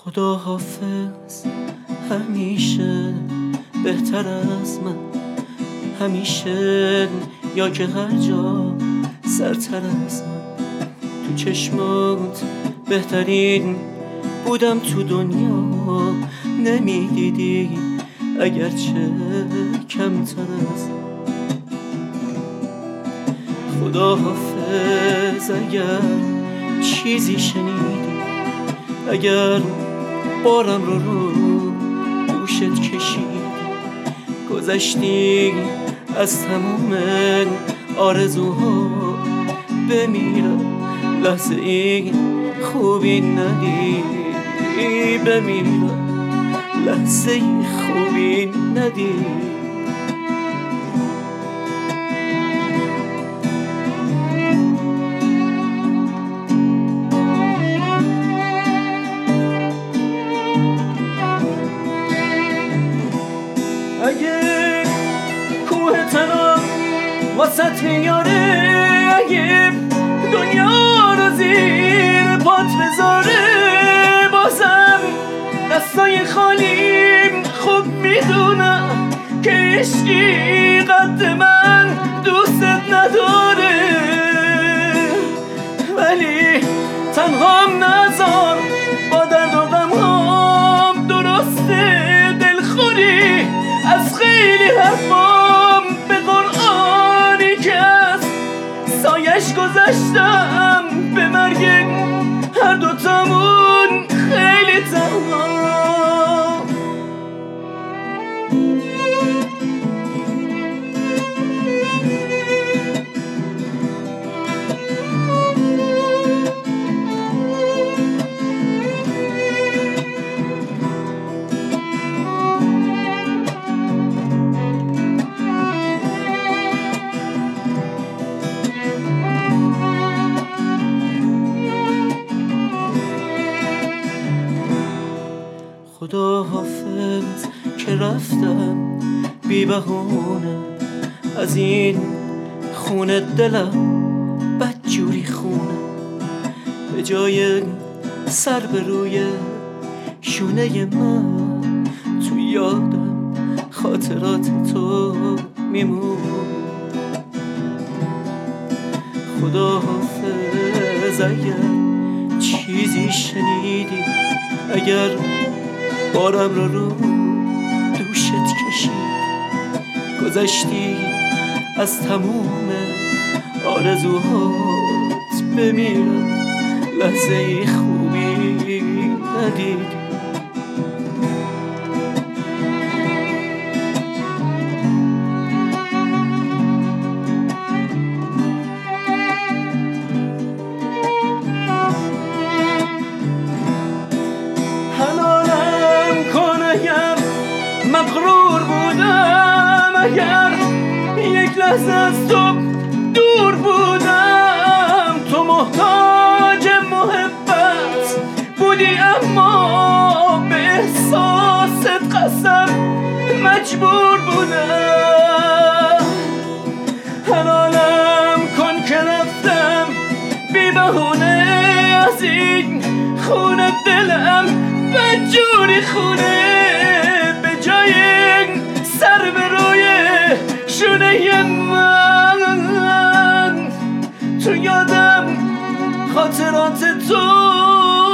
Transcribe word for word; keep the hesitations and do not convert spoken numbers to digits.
خدا حافظ همیشه بهتر از من، همیشه یا که هر جا سرتر از من. تو چشمات بهترین بودم تو دنیا، نمیدیدی اگرچه کمتر از من. خدا حافظ اگر چیزی شنیدی، اگر بارم رو رو دوشت کشیدی، گذشتی از تموم آرزوها بمیرم، لحظه ای خوبی ندیدی، بمیرم لحظه ای خوبی ندیدی. اگه کوه تنها واسط میاره، اگه دنیا رو زیر پات بذاره، بازم دستای خالیم خوب میدونم که عشقی قد من دوست نداره، ولی تنهام نذار با درد و غمهام، درسته دلخوری از خیلی حرفام، به قرآنی که از سایش گذشتم به مرگ هر دوتامون خیلی تنها. خدا حافظ که رفتم بی بهونه، از این خونه دلم بدجوری خونه، به جای سر به روی شونه من تو یادم خاطرات تو میمون. خدا حافظ اگر چیزی شنیدی، اگر بارم رو رو دوشت کشید، گذشتی از تموم آرزوهات بمیرم، لحظه ای خوبی ندیدی. مغرور بودم اگر یک لحظه از تو دور بودم، تو محتاج محبت بودی اما به احساست قسم مجبور بودم. حلالم کن که رفتم بی بهونه از این خونه، دلم بدجوری خونه، جای سر به روی شونه من تو یادم خاطرات تو